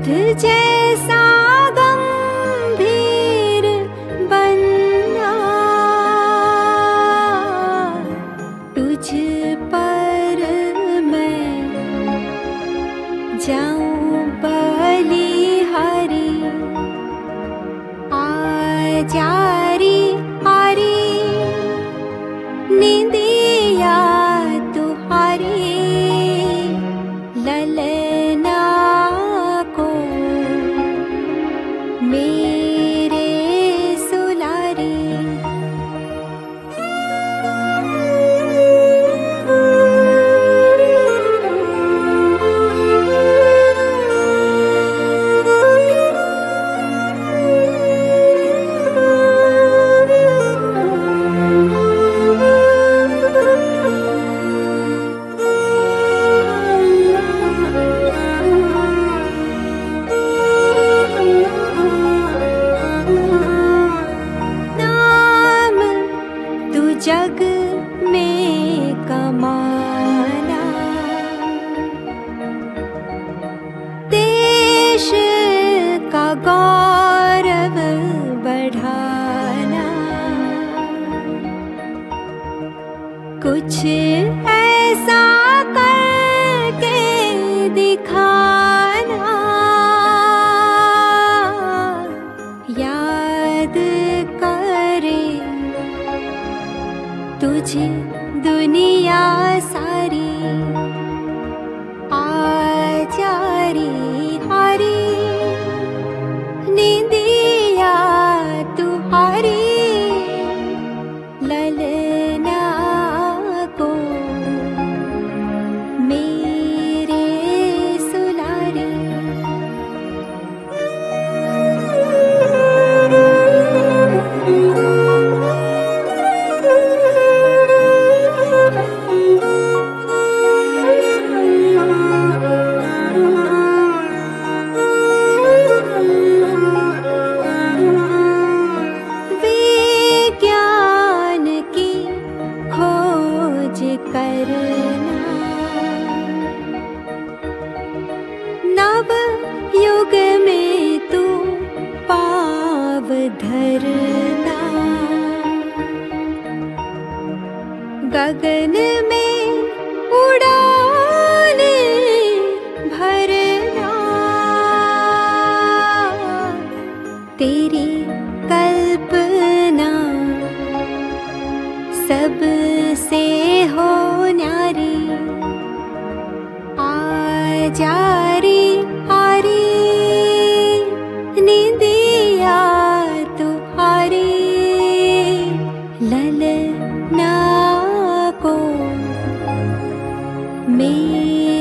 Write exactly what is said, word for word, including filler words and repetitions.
दूध जैसा गंभीर बनना, तुझ पर मैं जाऊं बलिहारी। आजारी हारी निंदिया तुहारी, ललना को मेरे सुलारी। जग में कमाना, देश का गौरव बढ़ाना, कुछ ऐसा करके दिखाना, याद करे तुझे दुनिया सारी। आजारी हारी निंदिया तुहारी, ललना को मेरे सुलारी। विज्ञान की खोज करना, नव युग में तू पाव धरना, गगन में उड़ाने भरना, तेरी कल्पना सबसे हो न्यारी। आजारी हारी निंदिया तुहारी, ललना को मेरे